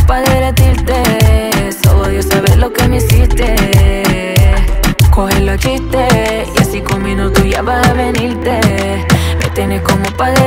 pa' derretirte. Solo Dios sabe lo que me hiciste. Coge los chistes y así con minutos ya vas a venirte. Me tienes como pa'